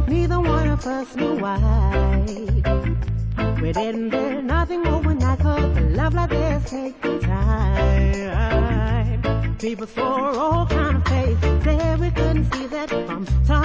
neither one of us knew why. We didn't feel nothing more when I called the love like this taking time. People saw all kind of faces, said we couldn't see that from time.